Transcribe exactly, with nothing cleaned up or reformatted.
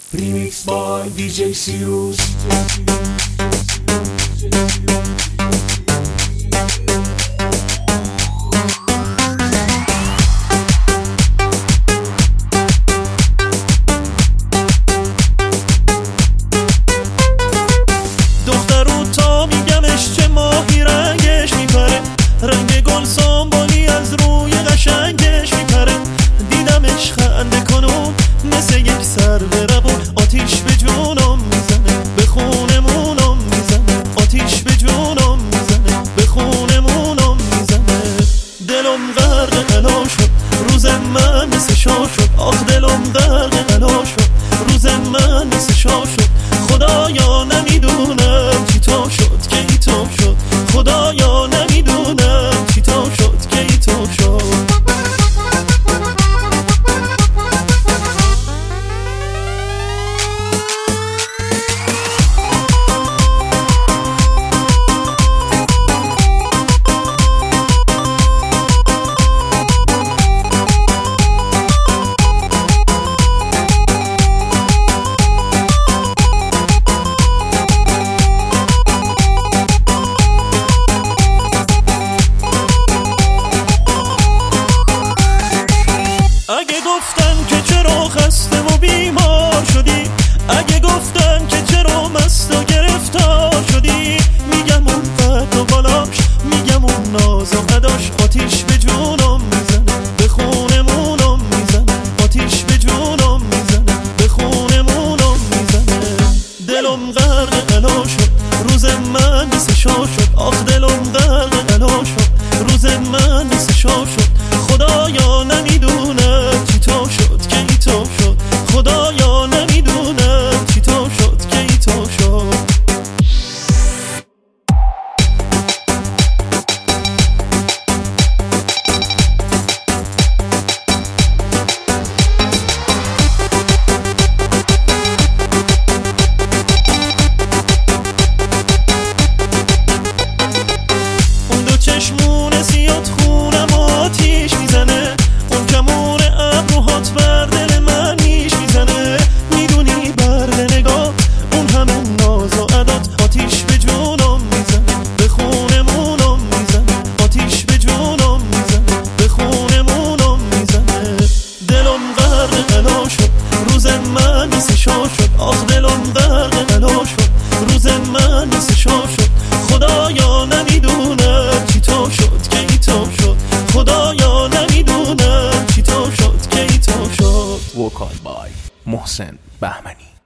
Remixed by دی جی Sirus. دخترو تا میگمش چه ماهی رنگش میپره، رنگ گل سنبولی از روی قشنگش میپره. دیدمش خنده کنون مثل یک سر بربون، آتیش به جونم میزنه به خونمونم میزنه، آتیش به جونم میزنه به خونمونم میزنه. دلم غرق غنا شد روز من مثل شا شد، آخ دلم غرق غنا شد روز من مثل شا شد. خدایا نمیدونم چی تو شد که ای تو شد، خدایا نمیدونم چی تو شد که ای تو شد. اگه گفتن که چرا خسته و بیمار شدی، اگه گفتن که چرا مست و گرفتار شدی، میگم اون قد و بالاش، میگم اون ناز و قداش، آتیش به جونم میزنه به خونمونم میزنه، آتیش به جونم میزنه به خونمونم میزنه. دلم غرق غنا شد روز من مثل شا شد، آخ دلم غرق غنا شد روز من مثل شا شد. خدایا نمیدونم چی تو شد که ای تو شد، خدایا نمیدونم چی تو شد که ای تو شد. اون دو چشمون سیاد خونم آتیش میزنه، اون کمون ابروهات بر دل من نیش میزنه. میدونی بر نگاه اون همه ناز و عدات، آتیش به جونم میزنه به خونمونم میزنه، آتیش به جونم میزنه به خونمونم میزنه. دلم غرق غنا شد روز من مثل شا شد، آخ دلم غرق غنا شد روز من مثل شا شد. خدایا نمیدونم چی تو شد که ای تو شد، خدایا نمیدونم چی تو شد که ای تو شد. وکال بای محسن بهمنی.